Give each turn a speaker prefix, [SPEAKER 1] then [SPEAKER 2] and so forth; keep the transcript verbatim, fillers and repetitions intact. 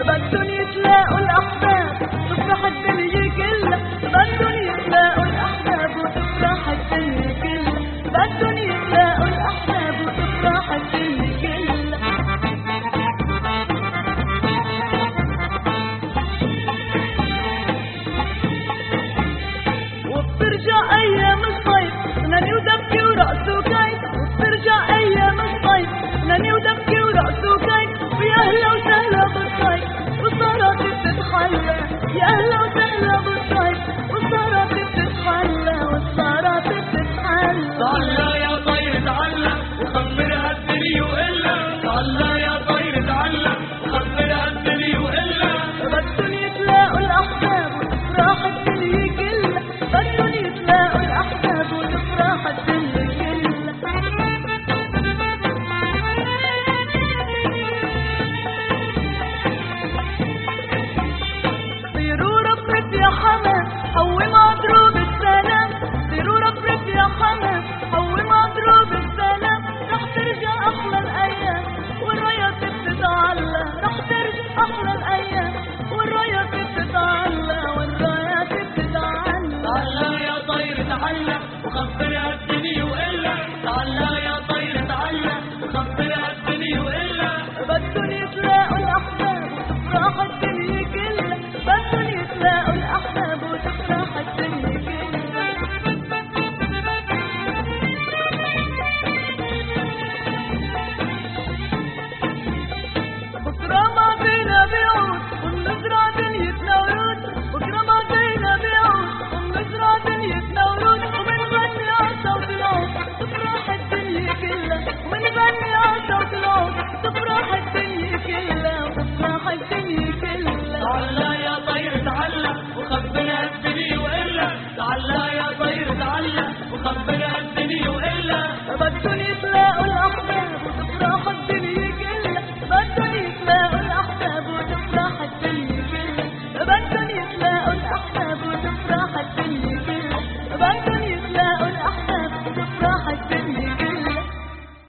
[SPEAKER 1] بدهم يتلاقوا الأحباب تفرح الدنيا كلها، بدهم يتلاقوا الأحباب وتفرح الدنيا كلها، بدهم يتلاقوا الأحباب وتفرح الدنيا كلها. وبترجع أيام الصيف ناني ودبكي ورقص وكيف، وبترجع أيام الصيف ناني ودبكي ورقص وكيف، ويا أهلا وسهلا بالصيف والسهرات بتتحلى، يا أهلا وسهلا بالصيف والسهرات بتتحلى، والسهرات بتتحلى.
[SPEAKER 2] تعالى يا طير تعالى وخبرها الدنيا وإلا، تعالى يا طير تعالى وخبرها الدنيا وإلا.
[SPEAKER 1] بدهم يتلاقوا الأحباب وتفرح الدنيا كلها، بدهم يتلاقوا الأحباب وتفرح الدنيا كلها. طيروا رفرف يا حمام حوي مضروب السلام، طيروا رفرف يا حمام حوي مضروب السلام، رح ترجع أحلى الأيام والرايات بتتعلى، رح ترجع أحلى الأيام والرايات بتتعلى، والرايات بتتعلى.
[SPEAKER 2] تعالى يا طير تعالى وخبرها الدنيا وإلا، تعالى يا طير تعالى وخبرها الدنيا وإلا.
[SPEAKER 1] بدهم يتلاقوا الأحباب وتفرح الدنيا كلها، بدهم يتلاقوا الأحباب وتفرح الدنيا كلها. بكرة ماضينا بيعود ونزرع دنيتنا ورود، بكرة ماضينا بيعود ونزرع دنيتنا ورود، ومنغني عالصوت العود تفرح الدنيا كلها، ومنغني عالصوت العود تفرح الدنيا كلها، وتفرح الدنيا كلها.
[SPEAKER 2] تعالى يا طير تعالى وخبرها الدنيا وإلا، تعالى يا طير تعالى وخبرها الدنيا وإلا.
[SPEAKER 1] بدهم يتلاقوا الأحباب وتفرح الدنيا كلها، بدهم يتلاقوا الأحباب وتفرح الدنيا كلها، بدهم يتلاقوا الأحباب وتفرح الدنيا كلها، بدهم